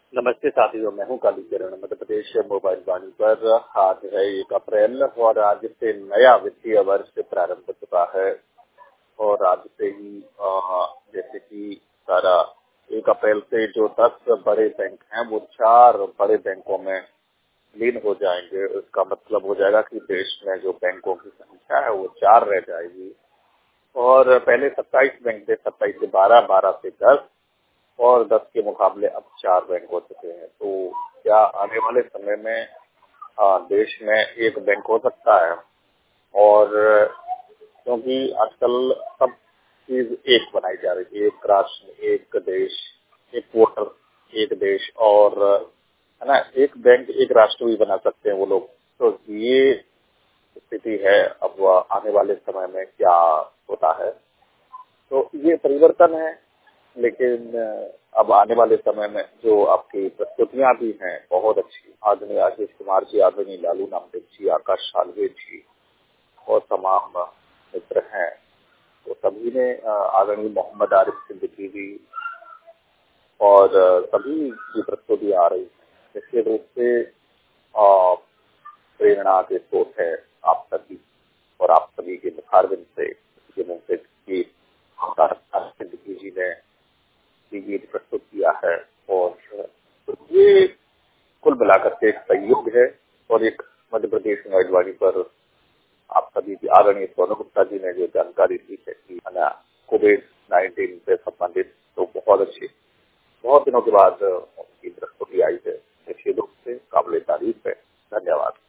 नमस्ते साथियों, मैं हूं काली किरण। मध्य प्रदेश मोबाइल वाणी पर आज है 1 अप्रैल और आज से नया वित्तीय वर्ष प्रारंभ हो चुका है। और आज से ही जैसे कि सारा 1 अप्रैल से जो 10 बड़े बैंक हैं वो 4 बड़े बैंकों में लीन हो जाएंगे। इसका मतलब हो जाएगा कि देश में जो बैंकों की संख्या है वो 4 रह जाएगी। और पहले 27 बैंक थे, 27 से 12, 12 से 10 और 10 के मुकाबले अब 4 बैंक हो चुके हैं। तो क्या आने वाले समय में देश में एक बैंक हो सकता है? और क्योंकि आजकल सब चीज एक बनाई जा रही है, एक राष्ट्र, एक देश, एक वोटर, एक देश, और है ना, एक बैंक एक राष्ट्र भी बना सकते हैं वो लोग। तो ये स्थिति है। अब आने वाले समय में क्या होता है, तो ये परिवर्तन है। लेकिन अब आने वाले समय में जो आपकी प्रस्तुतियां भी हैं बहुत अच्छी, आदरणीय आशीष कुमार जी, आदरणीय लालू नामदेव जी, आकाश सालवे जी और तमाम मित्र हैं, तो सभी ने आदरणीय मोहम्मद आरिफ सिद्दीकी जी और सभी की प्रस्तुति आ रही है। निश्चित रूप से प्रेरणा के स्रोत है आप सभी, और आप सभी के मुखारबिन से के मुंह से कि सिद्दीकी जी ने ये प्रस्तुत किया है। और तो ये कुल मिलाकर के एक सहयोग है। और एक मध्य प्रदेश मोबाइल पर आप सभी की आदरणीय सोनू गुप्ता जी ने जो जानकारी दी है कि कोविड-19 से संबंधित, तो बहुत अच्छी, बहुत दिनों के बाद उनकी प्रस्तुति आई है, निश्चित रूप से काबिल तारीफ है। धन्यवाद।